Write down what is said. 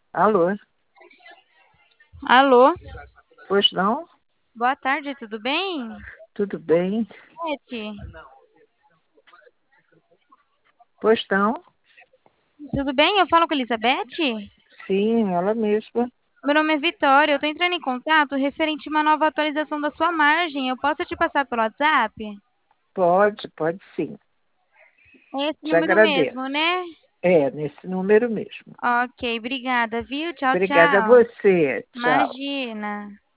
Alô? Alô, Pois não? boa tarde, tudo bem? Tudo bem? Beth, Pois não? tudo bem? Eu falo com a Elizabeth? Sim, ela mesma. Meu nome é Vitória, eu estou entrando em contato referente a uma nova atualização da sua margem. Eu posso te passar pelo WhatsApp? Pode sim. É esse Te número agradeço. mesmo, né? É, nesse número mesmo. Ok, obrigada, viu? Tchau, Obrigada a tchau. você. Tchau. Imagina.